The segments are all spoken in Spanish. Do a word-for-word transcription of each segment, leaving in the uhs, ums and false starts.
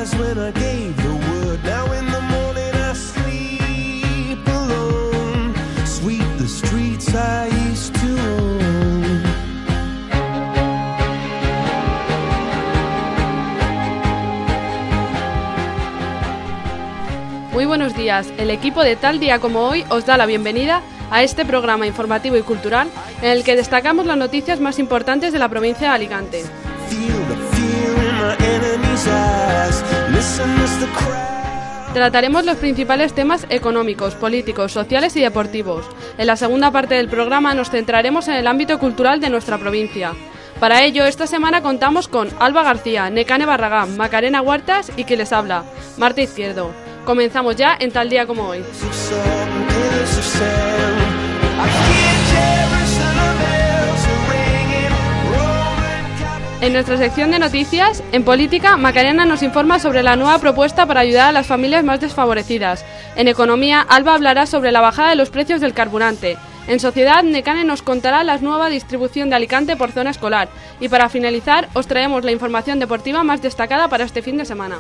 eyes when I gave the word. Now in the morning I sleep alone. Sweep the streets I used to own. Muy buenos días. El equipo de Tal Día Como Hoy os da la bienvenida a este programa informativo y cultural en el que destacamos las noticias más importantes de la provincia de Alicante. Trataremos los principales temas económicos, políticos, sociales y deportivos. En la segunda parte del programa nos centraremos en el ámbito cultural de nuestra provincia. Para ello, esta semana contamos con Alba García, Necane Barragán, Macarena Huertas y quien les habla, Marta Izquierdo. Comenzamos ya en Tal Día Como Hoy. En nuestra sección de noticias, en política, Macarena nos informa sobre la nueva propuesta para ayudar a las familias más desfavorecidas. En economía, Alba hablará sobre la bajada de los precios del carburante. En sociedad, Necane nos contará la nueva distribución de Alicante por zona escolar. Y para finalizar, os traemos la información deportiva más destacada para este fin de semana.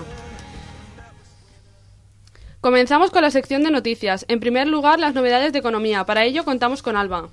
Comenzamos con la sección de noticias. En primer lugar, las novedades de economía. Para ello, contamos con Alba.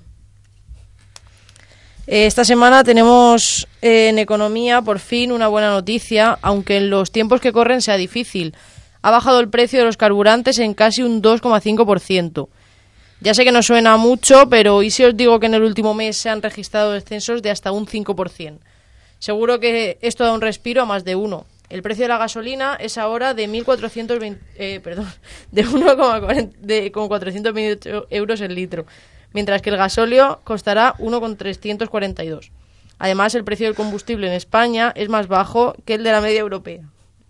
Esta semana tenemos eh, en economía, por fin, una buena noticia, aunque en los tiempos que corren sea difícil. Ha bajado el precio de los carburantes en casi un dos coma cinco por ciento. Ya sé que no suena mucho, pero ¿y si os digo que en el último mes se han registrado descensos de hasta un cinco por ciento? Seguro que esto da un respiro a más de uno. El precio de la gasolina es ahora de mil cuatrocientos veinte, eh, perdón, de uno coma cuatrocientos veintiocho euros el litro, mientras que el gasóleo costará uno coma trescientos cuarenta y dos. Además, el precio del combustible en España es más bajo que el de la media europea.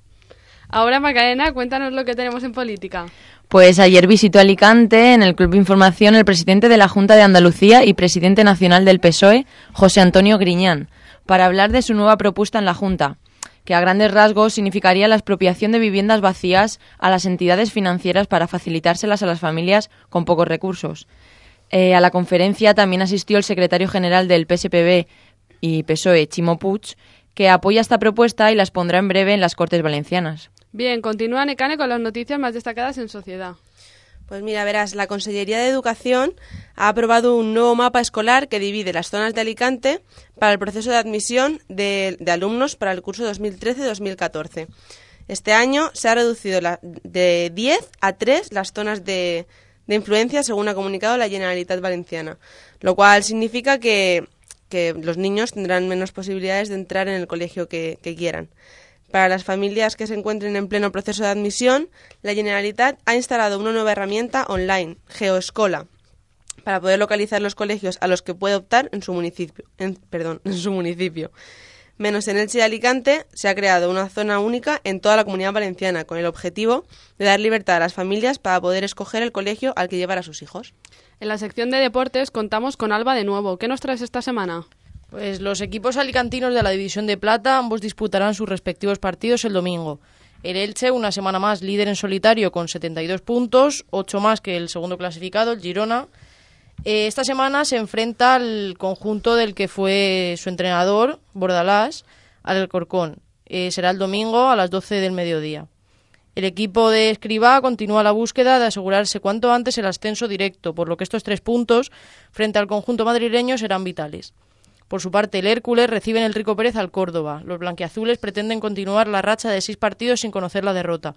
Ahora, Macarena, cuéntanos lo que tenemos en política. Pues ayer visitó Alicante, en el Club Información, el presidente de la Junta de Andalucía y presidente nacional del P S O E, José Antonio Griñán, para hablar de su nueva propuesta en la Junta, que a grandes rasgos significaría la expropiación de viviendas vacías a las entidades financieras para facilitárselas a las familias con pocos recursos. Eh, a la conferencia también asistió el secretario general del P S P B y P S O E, Chimo Puig, que apoya esta propuesta y las pondrá en breve en las Cortes Valencianas. Bien, continúa Necane con las noticias más destacadas en sociedad. Pues mira, verás, la Consellería de Educación ha aprobado un nuevo mapa escolar que divide las zonas de Alicante para el proceso de admisión de, de alumnos para el curso dos mil trece dos mil catorce. Este año se ha reducido la, de diez a tres las zonas de, de influencia, según ha comunicado la Generalitat Valenciana, lo cual significa que, que los niños tendrán menos posibilidades de entrar en el colegio que, que quieran. Para las familias que se encuentren en pleno proceso de admisión, la Generalitat ha instalado una nueva herramienta online, GeoEscola, para poder localizar los colegios a los que puede optar en su municipio. En, perdón, en su municipio. Menos en Elche y Alicante, se ha creado una zona única en toda la Comunidad Valenciana, con el objetivo de dar libertad a las familias para poder escoger el colegio al que llevar a sus hijos. En la sección de deportes contamos con Alba de nuevo. ¿Qué nos traes esta semana? Pues los equipos alicantinos de la División de Plata ambos disputarán sus respectivos partidos el domingo. El Elche, una semana más líder en solitario con setenta y dos puntos, ocho más que el segundo clasificado, el Girona. Eh, esta semana se enfrenta al conjunto del que fue su entrenador, Bordalás, al Alcorcón. Eh, será el domingo a las doce del mediodía. El equipo de Escribá continúa la búsqueda de asegurarse cuanto antes el ascenso directo, por lo que estos tres puntos frente al conjunto madrileño serán vitales. Por su parte, el Hércules recibe en el Rico Pérez al Córdoba. Los blanquiazules pretenden continuar la racha de seis partidos sin conocer la derrota.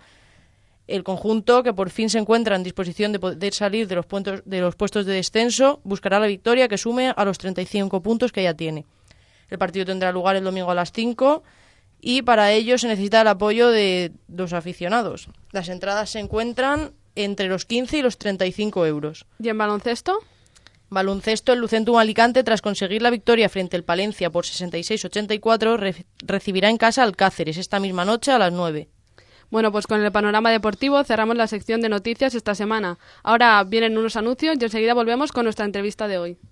El conjunto, que por fin se encuentra en disposición de poder salir de los, puntos, de los puestos de descenso, buscará la victoria que sume a los treinta y cinco puntos que ya tiene. El partido tendrá lugar el domingo a las cinco y para ello se necesita el apoyo de dos aficionados. Las entradas se encuentran entre los quince y los treinta y cinco euros. ¿Y en baloncesto? Baloncesto, el Lucentum Alicante, tras conseguir la victoria frente al Palencia por sesenta y seis a ochenta y cuatro, re- recibirá en casa al Cáceres esta misma noche a las nueve. Bueno, pues con el panorama deportivo cerramos la sección de noticias esta semana. Ahora vienen unos anuncios y enseguida volvemos con nuestra entrevista de hoy.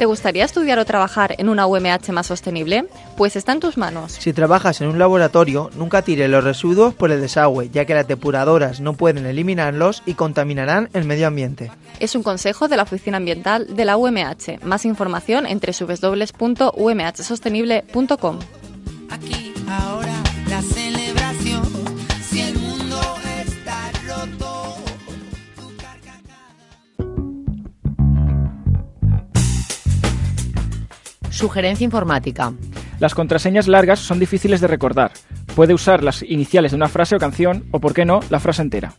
¿Te gustaría estudiar o trabajar en una U M H más sostenible? Pues está en tus manos. Si trabajas en un laboratorio, nunca tires los residuos por el desagüe, ya que las depuradoras no pueden eliminarlos y contaminarán el medio ambiente. Es un consejo de la Oficina Ambiental de la U M H. Más información en doble u doble u doble u punto u m h sostenible punto com. Aquí, ahora, la celebración. Si el mundo está roto. Sugerencia informática. Las contraseñas largas son difíciles de recordar. Puede usar las iniciales de una frase o canción, o por qué no, la frase entera.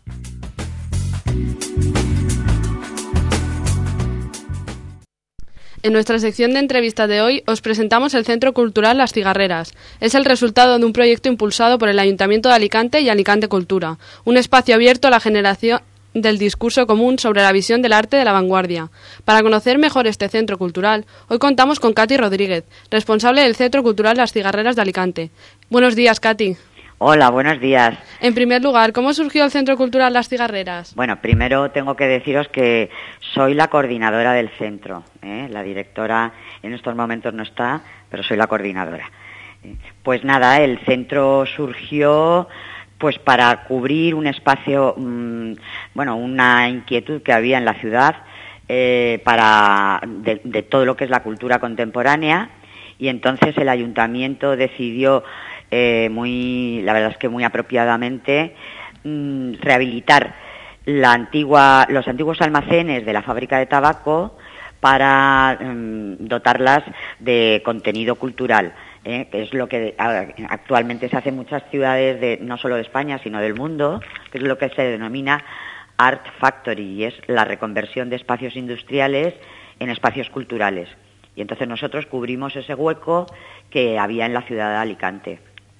En nuestra sección de entrevistas de hoy os presentamos el Centro Cultural Las Cigarreras. Es el resultado de un proyecto impulsado por el Ayuntamiento de Alicante y Alicante Cultura, un espacio abierto a la generación del discurso común sobre la visión del arte de la vanguardia. Para conocer mejor este centro cultural, hoy contamos con Katy Rodríguez, responsable del Centro Cultural Las Cigarreras de Alicante. Buenos días, Katy. Hola, buenos días. En primer lugar, ¿cómo surgió el Centro Cultural Las Cigarreras? Bueno, primero tengo que deciros que soy la coordinadora del centro, ¿eh? La directora en estos momentos no está, pero soy la coordinadora. Pues nada, el centro surgió pues para cubrir un espacio, mmm, bueno, una inquietud que había en la ciudad eh, para de, de todo lo que es la cultura contemporánea, y entonces el ayuntamiento decidió eh, muy, la verdad es que muy apropiadamente, mmm, rehabilitar la antigua, los antiguos almacenes de la fábrica de tabaco para mmm, dotarlas de contenido cultural. Eh, que es lo que actualmente se hace en muchas ciudades, de, no solo de España, sino del mundo, que es lo que se denomina Art Factory, y es la reconversión de espacios industriales en espacios culturales. Y entonces nosotros cubrimos ese hueco que había en la ciudad de Alicante.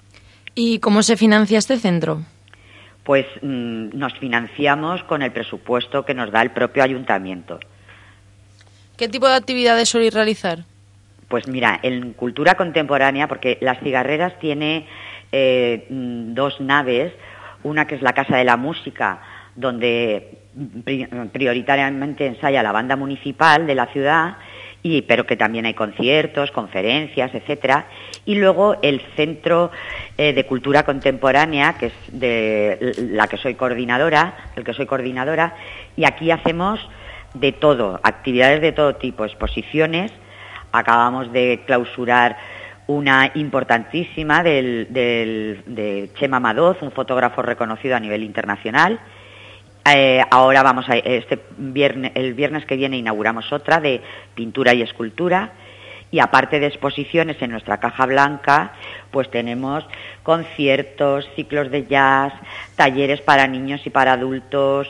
¿Y cómo se financia este centro? Pues mmm, nos financiamos con el presupuesto que nos da el propio ayuntamiento. ¿Qué tipo de actividades soléis realizar? Pues mira, en cultura contemporánea, porque Las Cigarreras tiene eh, dos naves, una que es la Casa de la Música, donde pri- prioritariamente ensaya la banda municipal de la ciudad, y pero que también hay conciertos, conferencias, etcétera, y luego el Centro eh, de Cultura Contemporánea, que es de la que soy coordinadora, el que soy coordinadora, y aquí hacemos de todo, actividades de todo tipo, exposiciones. Acabamos de clausurar una importantísima del, del, de Chema Madoz, un fotógrafo reconocido a nivel internacional. Eh, ahora vamos a, este viernes, el viernes que viene inauguramos otra de pintura y escultura. Y aparte de exposiciones en nuestra caja blanca, pues tenemos conciertos, ciclos de jazz, talleres para niños y para adultos,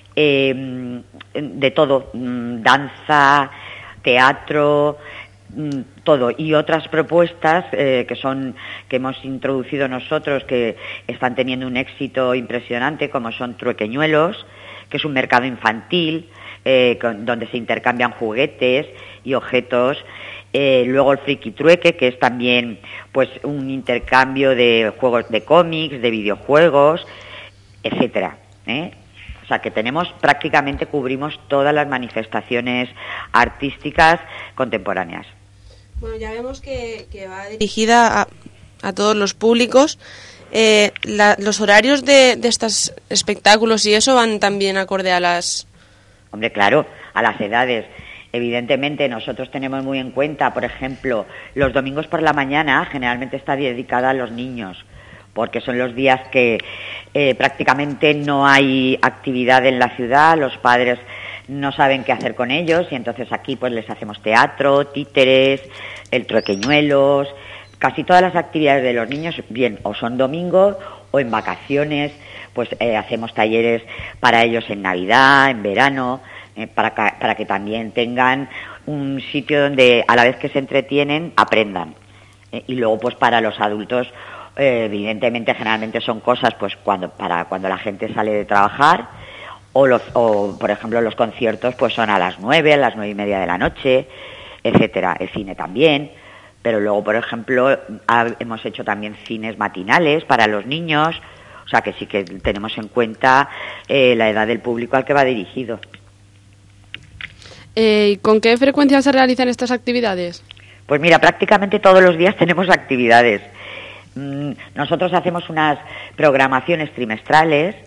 eh, de todo, danza, teatro, todo, y otras propuestas eh, que son que hemos introducido nosotros, que están teniendo un éxito impresionante, como son Truequeñuelos, que es un mercado infantil eh, con, donde se intercambian juguetes y objetos. Eh, luego el Friki Trueque, que es también pues un intercambio de juegos de cómics, de videojuegos, etcétera, ¿eh? O sea que tenemos, prácticamente cubrimos todas las manifestaciones artísticas contemporáneas. Bueno, ya vemos que, que va dirigida a, a todos los públicos. Eh, la, ¿Los horarios de, de estos espectáculos y eso van también acorde a las...? Hombre, claro, a las edades. Evidentemente nosotros tenemos muy en cuenta, por ejemplo, los domingos por la mañana generalmente está dedicada a los niños, porque son los días que eh, prácticamente no hay actividad en la ciudad, los padres no saben qué hacer con ellos, y entonces aquí pues les hacemos teatro, títeres, el Truequeñuelos, casi todas las actividades de los niños, bien o son domingos o en vacaciones, pues eh, hacemos talleres para ellos en Navidad, en verano, eh, para, ca- para que también tengan un sitio donde a la vez que se entretienen aprendan. Eh, y luego pues para los adultos, Eh, evidentemente generalmente son cosas pues cuando para cuando la gente sale de trabajar, o los o por ejemplo los conciertos pues son a las nueve, a las nueve y media de la noche, etcétera. El cine también, pero luego por ejemplo ha, hemos hecho también cines matinales para los niños, o sea que sí que tenemos en cuenta eh, la edad del público al que va dirigido. Eh, ¿Con qué frecuencia se realizan estas actividades? Pues mira, prácticamente todos los días tenemos actividades. Mm, nosotros hacemos unas programaciones trimestrales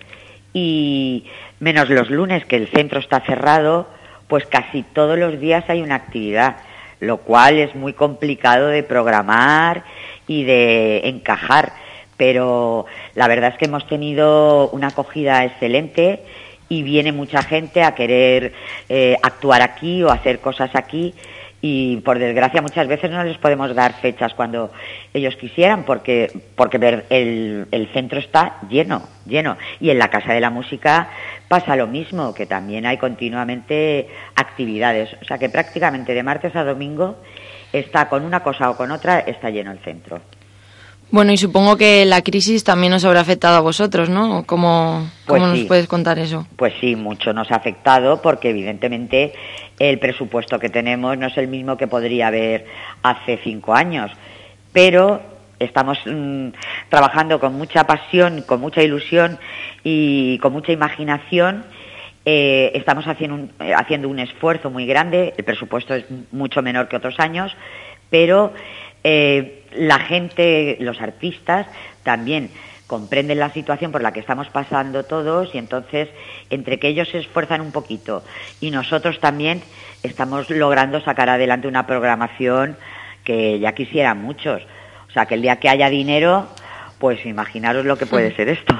y menos los lunes que el centro está cerrado, pues casi todos los días hay una actividad, lo cual es muy complicado de programar y de encajar, pero la verdad es que hemos tenido una acogida excelente y viene mucha gente a querer eh, actuar aquí o hacer cosas aquí, y por desgracia muchas veces no les podemos dar fechas cuando ellos quisieran porque porque ver el, el centro está lleno, lleno. Y en la Casa de la Música pasa lo mismo, que también hay continuamente actividades. O sea que prácticamente de martes a domingo está con una cosa o con otra, está lleno el centro. Bueno, y supongo que la crisis también os habrá afectado a vosotros, ¿no? ¿Cómo, Pues cómo sí. nos puedes contar eso? Pues sí, mucho nos ha afectado porque evidentemente el presupuesto que tenemos no es el mismo que podría haber hace cinco años, pero estamos mmm, trabajando con mucha pasión, con mucha ilusión y con mucha imaginación. Eh, estamos haciendo un, eh, haciendo un esfuerzo muy grande, el presupuesto es mucho menor que otros años, pero eh, la gente, los artistas también comprenden la situación por la que estamos pasando todos, y entonces entre que ellos se esfuerzan un poquito y nosotros también estamos logrando sacar adelante una programación que ya quisieran muchos. O sea, que el día que haya dinero, pues imaginaros lo que puede ser esto.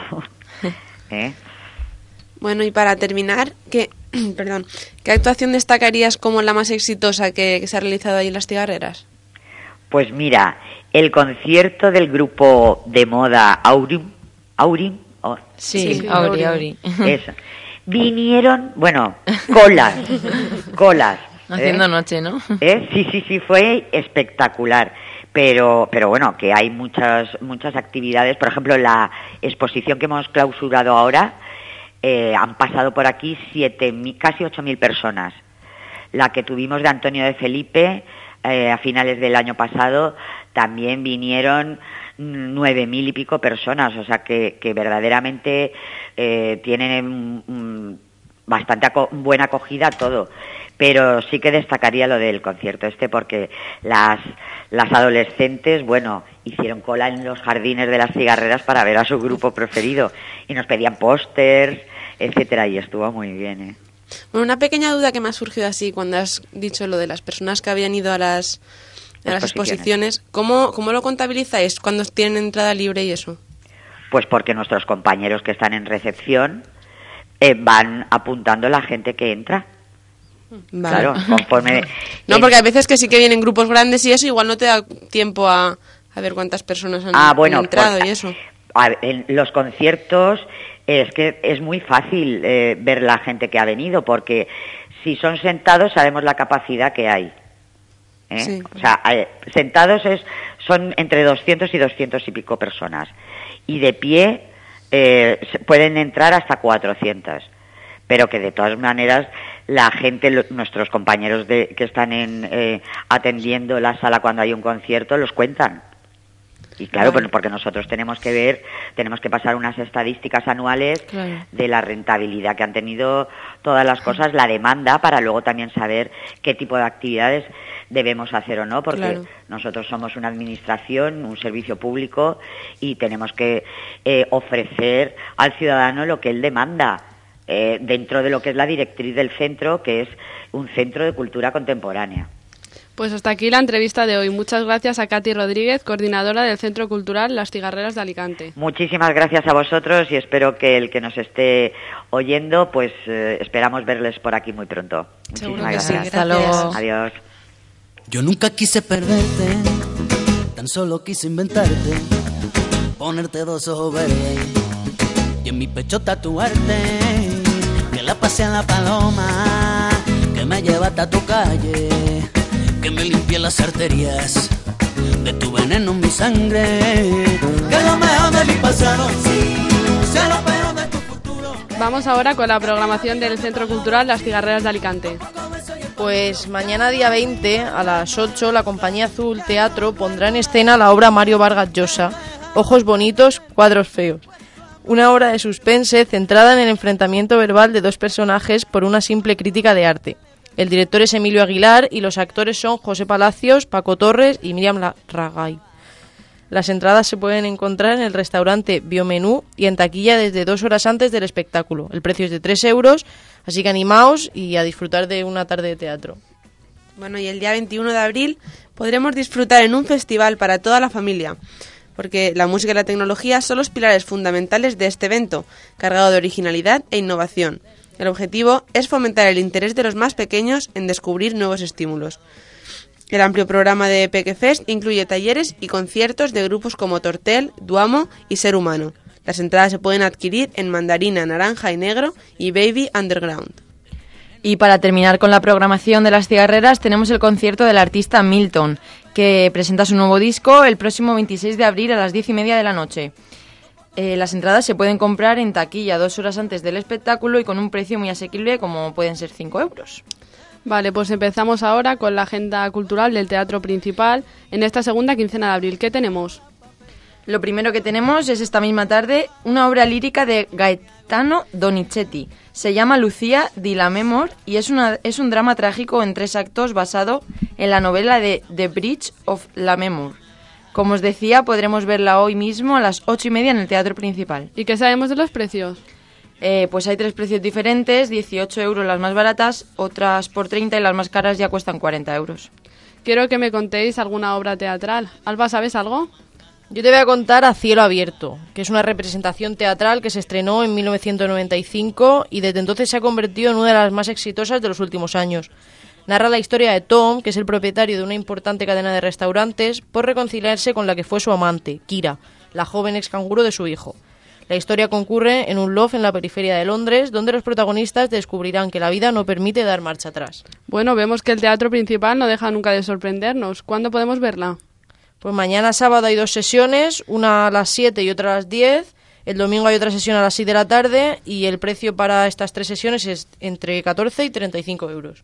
¿Eh? Bueno, y para terminar, ¿qué, perdón, ¿qué actuación destacarías como la más exitosa que, que se ha realizado ahí en Las Cigarreras? Pues mira, el concierto del grupo de moda Aurim, Aurim, oh, Sí, sí, Auri, Auri. Eso. Vinieron, bueno, colas, colas. Haciendo ¿eh? noche, ¿no? ¿Eh? Sí, sí, sí, fue espectacular. Pero, pero bueno, que hay muchas, muchas actividades. Por ejemplo, la exposición que hemos clausurado ahora, eh, han pasado por aquí siete mil, casi ocho mil personas. La que tuvimos de Antonio de Felipe, eh, a finales del año pasado, también vinieron nueve mil y pico personas, o sea que, que verdaderamente eh, tienen mm, bastante aco- buena acogida todo. Pero sí que destacaría lo del concierto este, porque las, las adolescentes, bueno, hicieron cola en los jardines de Las Cigarreras para ver a su grupo preferido y nos pedían pósters, etcétera, y estuvo muy bien, ¿eh? Bueno, una pequeña duda que me ha surgido así cuando has dicho lo de las personas que habían ido a las, a las exposiciones. ¿Cómo, ¿Cómo lo contabilizáis cuando tienen entrada libre y eso? Pues porque nuestros compañeros que están en recepción eh, van apuntando la gente que entra. Vale. Claro, conforme... No, porque a veces que sí que vienen grupos grandes y eso, igual no te da tiempo a, a ver cuántas personas han, ah, bueno, han entrado pues, y eso. A ver, en los conciertos es que es muy fácil eh, ver la gente que ha venido, porque si son sentados sabemos la capacidad que hay. ¿eh? Sí. O sea, eh, sentados es son entre doscientos y doscientos y pico personas. Y de pie eh, pueden entrar hasta cuatrocientas. Pero que de todas maneras la gente, lo, nuestros compañeros de, que están en, eh, atendiendo la sala cuando hay un concierto, los cuentan. Y claro, vale. Porque nosotros tenemos que ver, tenemos que pasar unas estadísticas anuales claro. de la rentabilidad que han tenido todas las cosas, la demanda, para luego también saber qué tipo de actividades debemos hacer o no, porque claro. nosotros somos una administración, un servicio público, y tenemos que eh, ofrecer al ciudadano lo que él demanda. Eh, dentro de lo que es la directriz del centro, que es un centro de cultura contemporánea. Pues hasta aquí la entrevista de hoy. Muchas gracias a Katy Rodríguez, coordinadora del Centro Cultural Las Cigarreras de Alicante. Muchísimas gracias a vosotros y espero que el que nos esté oyendo, pues eh, esperamos verles por aquí muy pronto. Seguro Muchísimas que gracias. Sí, gracias. Hasta luego. Adiós. Yo nunca quise perderte, tan solo quise inventarte, ponerte dos ojos verdes y en mi pecho tatuarte, que la pasé a la paloma, que me lleva hasta tu calle, que me limpie las arterias de tu veneno en mi sangre, que lo mejor de mi pasado sea lo peor de tu futuro. Vamos ahora con la programación del Centro Cultural Las Cigarreras de Alicante. Pues mañana día veinte a las ocho la Compañía Azul Teatro pondrá en escena la obra Mario Vargas Llosa, Ojos bonitos, cuadros feos. Una obra de suspense centrada en el enfrentamiento verbal de dos personajes por una simple crítica de arte. El director es Emilio Aguilar y los actores son José Palacios, Paco Torres y Miriam Ragay. Las entradas se pueden encontrar en el restaurante Biomenú y en taquilla desde dos horas antes del espectáculo. El precio es de tres euros, así que animaos y a disfrutar de una tarde de teatro. Bueno, y el día veintiuno de abril podremos disfrutar en un festival para toda la familia, porque la música y la tecnología son los pilares fundamentales de este evento, cargado de originalidad e innovación. El objetivo es fomentar el interés de los más pequeños en descubrir nuevos estímulos. El amplio programa de Pequefest incluye talleres y conciertos de grupos como Tortel, Duamo y Ser Humano. Las entradas se pueden adquirir en Mandarina, Naranja y Negro y Baby Underground. Y para terminar con la programación de las cigarreras tenemos el concierto del artista Milton, que presenta su nuevo disco el próximo veintiséis de abril a las diez y media de la noche. Eh, las entradas se pueden comprar en taquilla dos horas antes del espectáculo y con un precio muy asequible como pueden ser cinco euros. Vale, pues empezamos ahora con la agenda cultural del Teatro Principal en esta segunda quincena de abril. ¿Qué tenemos? Lo primero que tenemos es esta misma tarde una obra lírica de Gaetano Donizetti. Se llama Lucía di Lammermoor y es, una, es un drama trágico en tres actos basado en la novela de The Bridge of Lammermoor. Como os decía, podremos verla hoy mismo a las ocho y media en el Teatro Principal. ¿Y qué sabemos de los precios? Eh, pues hay tres precios diferentes, dieciocho euros las más baratas, otras por treinta y las más caras ya cuestan cuarenta euros. Quiero que me contéis alguna obra teatral. Alba, ¿sabes algo? Yo te voy a contar A Cielo Abierto, que es una representación teatral que se estrenó en mil novecientos noventa y cinco y desde entonces se ha convertido en una de las más exitosas de los últimos años. Narra la historia de Tom, que es el propietario de una importante cadena de restaurantes, por reconciliarse con la que fue su amante, Kira, la joven ex canguro de su hijo. La historia concurre en un loft en la periferia de Londres, donde los protagonistas descubrirán que la vida no permite dar marcha atrás. Bueno, vemos que el Teatro Principal no deja nunca de sorprendernos. ¿Cuándo podemos verla? Pues mañana sábado hay dos sesiones, una a las siete y otra a las diez. El domingo hay otra sesión a las seis de la tarde y el precio para estas tres sesiones es entre catorce y treinta y cinco euros.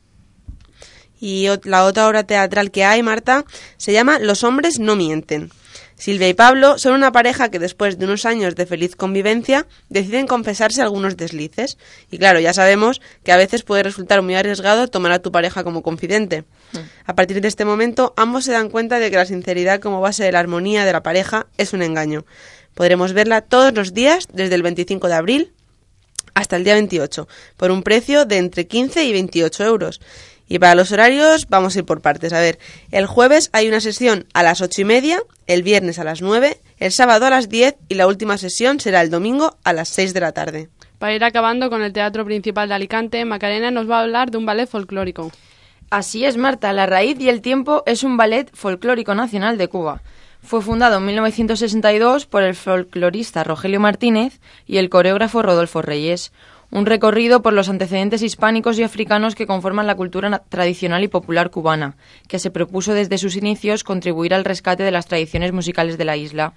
Y la otra obra teatral que hay, Marta, se llama Los hombres no mienten. Silvia y Pablo son una pareja que después de unos años de feliz convivencia deciden confesarse algunos deslices. Y claro, ya sabemos que a veces puede resultar muy arriesgado tomar a tu pareja como confidente. A partir de este momento, ambos se dan cuenta de que la sinceridad como base de la armonía de la pareja es un engaño. Podremos verla todos los días desde el veinticinco de abril hasta el día veintiocho, por un precio de entre quince y veintiocho euros. Y para los horarios vamos a ir por partes. A ver, el jueves hay una sesión a las ocho y media, el viernes a las nueve, el sábado a las diez y la última sesión será el domingo a las seis de la tarde. Para ir acabando con el Teatro Principal de Alicante, Macarena nos va a hablar de un ballet folclórico. Así es, Marta. La Raíz y el Tiempo es un ballet folclórico nacional de Cuba. Fue fundado en mil novecientos sesenta y dos por el folclorista Rogelio Martínez y el coreógrafo Rodolfo Reyes. Un recorrido por los antecedentes hispánicos y africanos que conforman la cultura tradicional y popular cubana, que se propuso desde sus inicios contribuir al rescate de las tradiciones musicales de la isla.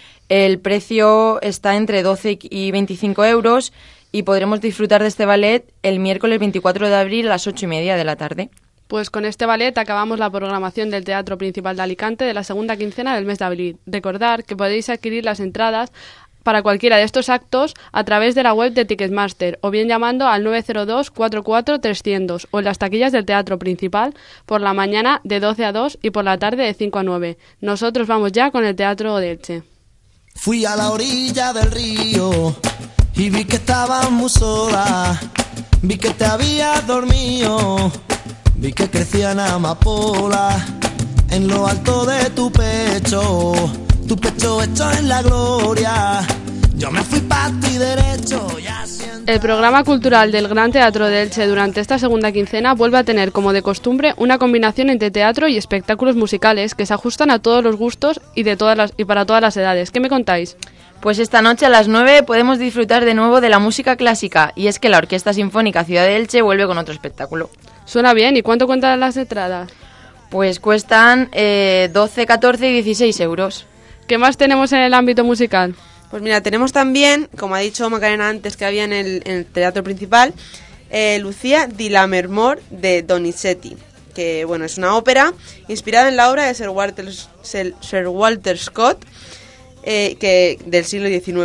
El precio está entre doce y veinticinco euros y podremos disfrutar de este ballet el miércoles veinticuatro de abril a las ocho y media de la tarde. Pues con este ballet acabamos la programación del Teatro Principal de Alicante de la segunda quincena del mes de abril. Recordad que podéis adquirir las entradas para cualquiera de estos actos a través de la web de Ticketmaster o bien llamando al nueve cero dos, cuatro cuatro, trescientos o en las taquillas del Teatro Principal por la mañana de doce a dos y por la tarde de cinco a nueve. Nosotros vamos ya con el Teatro de Elche. Fui a la orilla del río y vi que estabas muy sola, vi que te habías dormido, vi que crecían amapolas en lo alto de tu pecho. Tu pecho hecho en la gloria, yo me fui pa' ti derecho. Ya siento... El programa cultural del Gran Teatro de Elche durante esta segunda quincena vuelve a tener como de costumbre una combinación entre teatro y espectáculos musicales que se ajustan a todos los gustos y, de todas las, y para todas las edades. ¿Qué me contáis? Pues esta noche a las nueve podemos disfrutar de nuevo de la música clásica y es que la Orquesta Sinfónica Ciudad de Elche vuelve con otro espectáculo. Suena bien, ¿y cuánto cuentan las entradas? Pues cuestan eh, doce, catorce y dieciséis euros. ¿Qué más tenemos en el ámbito musical? Pues mira, tenemos también, como ha dicho Macarena antes que había en el, en el Teatro Principal, eh, Lucía di Lammermoor de Donizetti, que bueno, es una ópera inspirada en la obra de Sir Walter, Sir Walter Scott, eh, que, del siglo diecinueve.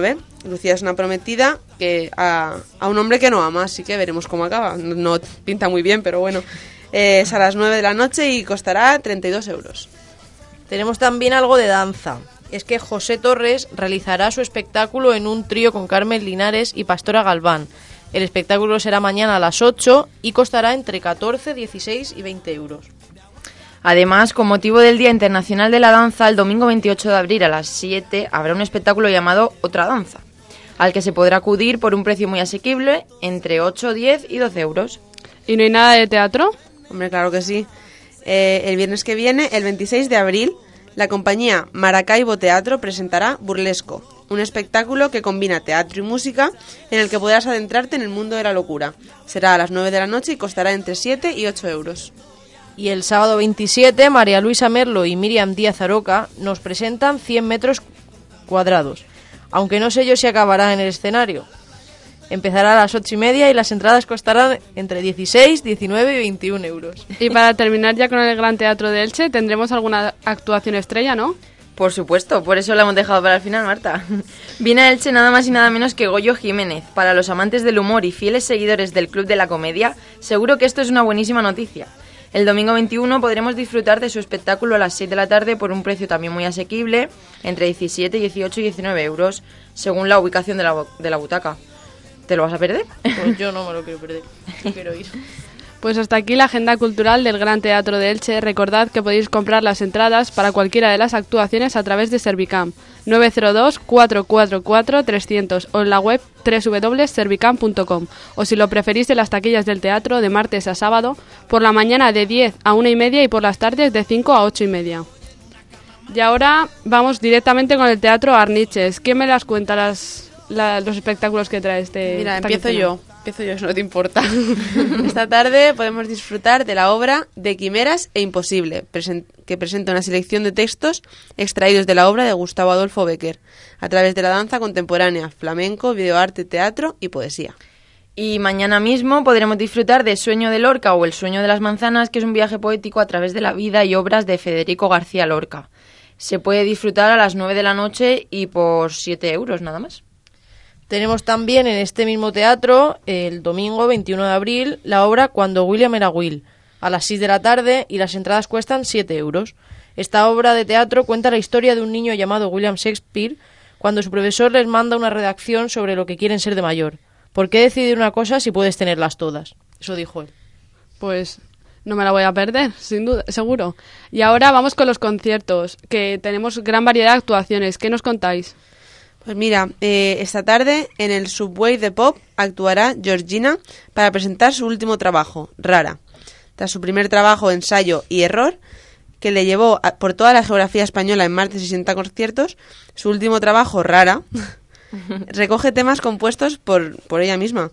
Lucía es una prometida que a, a un hombre que no ama, así que veremos cómo acaba. No, no pinta muy bien, pero bueno. Eh, es a las nueve de la noche y costará treinta y dos euros. Tenemos también algo de danza. Es que José Torres realizará su espectáculo en un trío con Carmen Linares y Pastora Galván. El espectáculo será mañana a las ocho y costará entre catorce, dieciséis y veinte euros. Además, con motivo del Día Internacional de la Danza, el domingo veintiocho de abril a las siete habrá un espectáculo llamado Otra Danza, al que se podrá acudir por un precio muy asequible, entre ocho, diez y doce euros. ¿Y no hay nada de teatro? Hombre, claro que sí. Eh, el viernes que viene, el veintiséis de abril, la compañía Maracaibo Teatro presentará Burlesco, un espectáculo que combina teatro y música en el que podrás adentrarte en el mundo de la locura. Será a las nueve de la noche y costará entre siete y ocho euros. Y el sábado veintisiete, María Luisa Merlo y Miriam Díaz Aroca nos presentan cien metros cuadrados, aunque no sé yo si acabará en el escenario. Empezará a las ocho y media y las entradas costarán entre dieciséis, diecinueve y veintiún euros. Y para terminar ya con el Gran Teatro de Elche, tendremos alguna actuación estrella, ¿no? Por supuesto, por eso la hemos dejado para el final, Marta. Viene a Elche nada más y nada menos que Goyo Jiménez. Para los amantes del humor y fieles seguidores del Club de la Comedia, seguro que esto es una buenísima noticia. El domingo veintiuno podremos disfrutar de su espectáculo a las seis de la tarde por un precio también muy asequible, entre diecisiete, dieciocho y diecinueve euros, según la ubicación de la, de la butaca. ¿Te lo vas a perder? Pues yo no me lo quiero perder, yo quiero ir. Pues hasta aquí la agenda cultural del Gran Teatro de Elche. Recordad que podéis comprar las entradas para cualquiera de las actuaciones a través de Servicam nueve cero dos, cuatro cuatro cuatro, trescientos o en la web doble u doble u doble u punto servicam punto com, o si lo preferís en las taquillas del teatro de martes a sábado, por la mañana de diez a una y media y por las tardes de cinco a ocho y media. Y ahora vamos directamente con el Teatro Arniches. ¿Quién me las cuenta las, la, los espectáculos que trae este? Mira, empiezo yo. Empiezo yo, eso no te importa. Esta tarde podemos disfrutar de la obra de Quimeras e Imposible, presen- que presenta una selección de textos extraídos de la obra de Gustavo Adolfo Bécquer, a través de la danza contemporánea, flamenco, videoarte, teatro y poesía. Y mañana mismo podremos disfrutar de Sueño de Lorca o El sueño de las manzanas, que es un viaje poético a través de la vida y obras de Federico García Lorca. Se puede disfrutar a las nueve de la noche y por siete euros nada más. Tenemos también en este mismo teatro, el domingo veintiuno de abril, la obra Cuando William era Will, a las seis de la tarde, y las entradas cuestan siete euros. Esta obra de teatro cuenta la historia de un niño llamado William Shakespeare, cuando su profesor les manda una redacción sobre lo que quieren ser de mayor. ¿Por qué decidir una cosa si puedes tenerlas todas? Eso dijo él. Pues no me la voy a perder, sin duda, seguro. Y ahora vamos con los conciertos, que tenemos gran variedad de actuaciones. ¿Qué nos contáis? Pues mira, eh, esta tarde en el Subway de Pop actuará Georgina para presentar su último trabajo, Rara. Tras su primer trabajo, Ensayo y Error, que le llevó a, por toda la geografía española en más de sesenta conciertos, su último trabajo, Rara, recoge temas compuestos por, por ella misma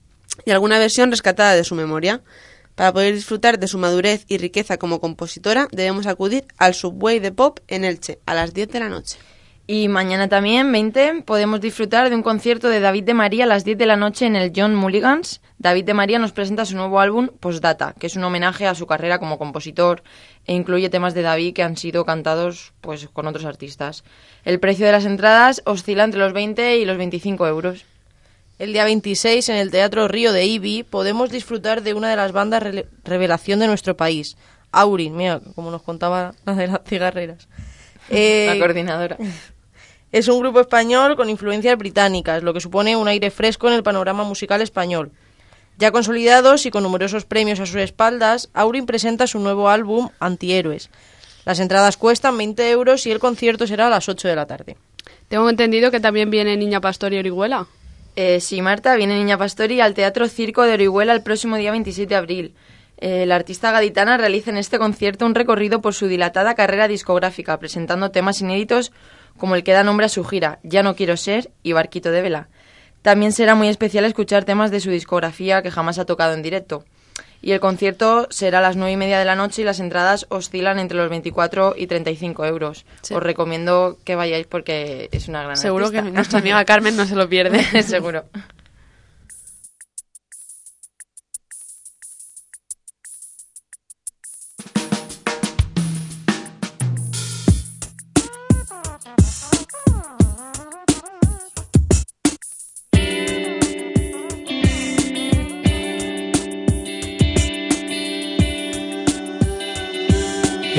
y alguna versión rescatada de su memoria. Para poder disfrutar de su madurez y riqueza como compositora, debemos acudir al Subway de Pop en Elche a las diez de la noche. Y mañana también, veinte, podemos disfrutar de un concierto de David de María a las diez de la noche en el John Mulligan's. David de María nos presenta su nuevo álbum Postdata, que es un homenaje a su carrera como compositor e incluye temas de David que han sido cantados pues con otros artistas. El precio de las entradas oscila entre los veinte y los veinticinco euros. El día veintiséis, en el Teatro Río de Ibi, podemos disfrutar de una de las bandas re- revelación de nuestro país, Aurin, mira, como nos contaba la de las cigarreras. Eh, la coordinadora. Es un grupo español con influencias británicas, lo que supone un aire fresco en el panorama musical español. Ya consolidados y con numerosos premios a sus espaldas, Aurin presenta su nuevo álbum Antihéroes. Las entradas cuestan veinte euros y el concierto será a las ocho de la tarde. Tengo entendido que también viene Niña Pastori y Orihuela. Eh, sí, Marta, viene Niña Pastori al Teatro Circo de Orihuela el próximo día veintisiete de abril. Eh, la artista gaditana realiza en este concierto un recorrido por su dilatada carrera discográfica, presentando temas inéditos como el que da nombre a su gira, Ya no quiero ser y Barquito de Vela. También será muy especial escuchar temas de su discografía que jamás ha tocado en directo. Y el concierto será a las nueve y media de la noche y las entradas oscilan entre los veinticuatro y treinta y cinco euros. Sí. Os recomiendo que vayáis porque es una gran Seguro artista. que nuestra amiga Carmen no se lo pierde. Seguro.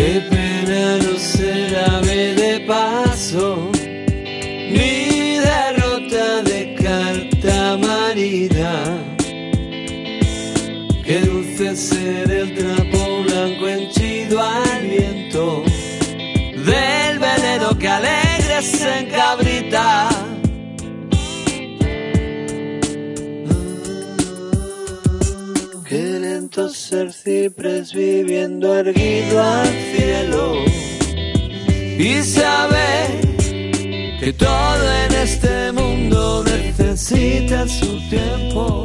Qué pena no ser ave de paso, ni derrota de carta marina. Qué dulce ser el trapo blanco henchido al viento del velero que alegre se encabrita. Qué lento ser ciprés viviendo erguido al cielo y saber que todo en este mundo necesita su tiempo.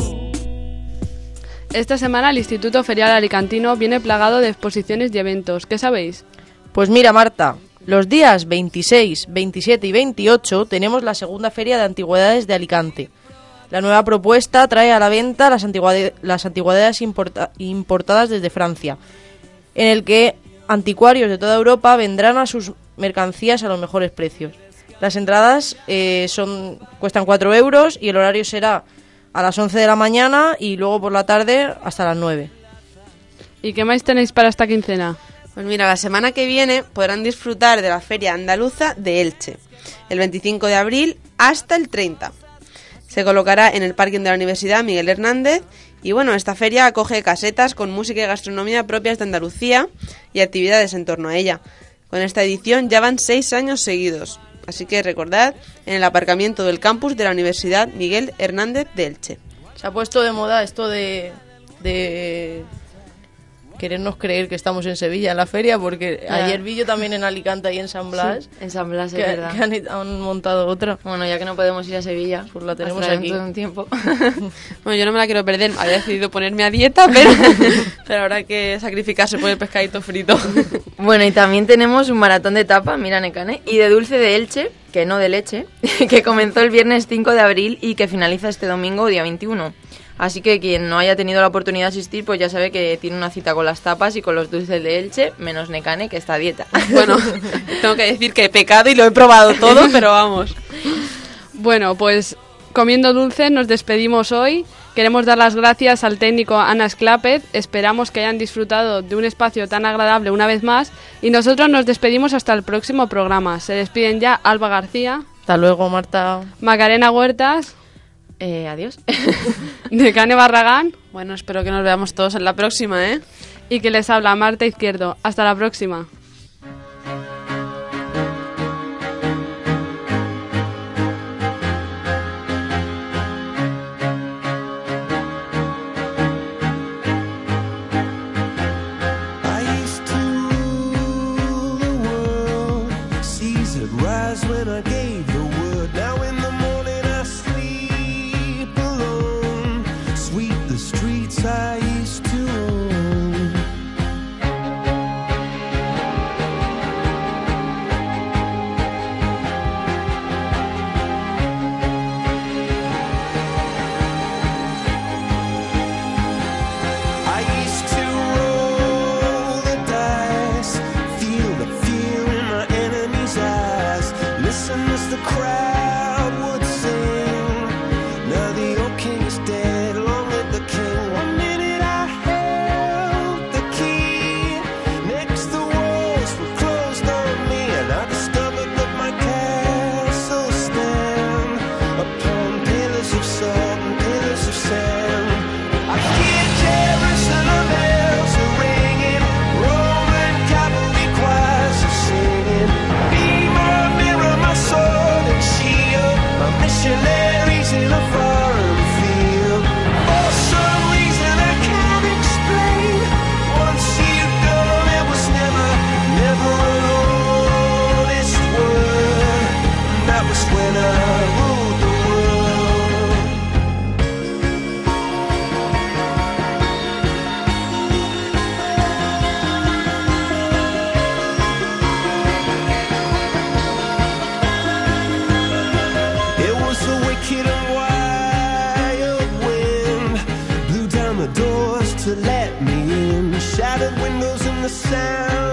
Esta semana el Instituto Ferial Alicantino viene plagado de exposiciones y eventos. ¿Qué sabéis? Pues mira, Marta, los días veintiséis, veintisiete y veintiocho tenemos la segunda Feria de Antigüedades de Alicante. La nueva propuesta trae a la venta las, antigüedades, las antigüedades importa, importadas desde Francia, en el que anticuarios de toda Europa vendrán a sus mercancías a los mejores precios. Las entradas eh, son cuestan cuatro euros y el horario será a las once de la mañana y luego por la tarde hasta las nueve. ¿Y qué más tenéis para esta quincena? Pues mira, la semana que viene podrán disfrutar de la Feria Andaluza de Elche, el veinticinco de abril hasta el treinta. Se colocará en el parking de la Universidad Miguel Hernández y bueno, esta feria acoge casetas con música y gastronomía propias de Andalucía y actividades en torno a ella. Con esta edición ya van seis años seguidos, así que recordad, en el aparcamiento del campus de la Universidad Miguel Hernández de Elche. Se ha puesto de moda esto de... de... querernos creer que estamos en Sevilla en la feria, porque ya. Ayer vi yo también en Alicante y en San Blas, sí, en San Blas, que, es verdad, que han, han montado otra. Bueno, ya que no podemos ir a Sevilla, pues la tenemos hasta aquí dentro de un tiempo. Bueno, yo no me la quiero perder, había decidido ponerme a dieta, pero, pero habrá que sacrificarse por el pescadito frito. Bueno, y también tenemos un maratón de tapa, mira Necane, y de dulce de Elche, que no de leche, que comenzó el viernes cinco de abril y que finaliza este domingo, día veintiuno. Así que quien no haya tenido la oportunidad de asistir, pues ya sabe que tiene una cita con las tapas y con los dulces de Elche, menos Necane, que está a dieta. Bueno, tengo que decir que he pecado y lo he probado todo, pero vamos. Bueno, pues comiendo dulces nos despedimos hoy. Queremos dar las gracias al técnico Ana Esclápez. Esperamos que hayan disfrutado de un espacio tan agradable una vez más. Y nosotros nos despedimos hasta el próximo programa. Se despiden ya Alba García. Hasta luego, Marta. Macarena Huertas. Eh, adiós. Necane Barragán. Bueno, espero que nos veamos todos en la próxima, ¿eh? Y que les habla Marta Izquierdo. Hasta la próxima. To let me in, shattered windows and the sound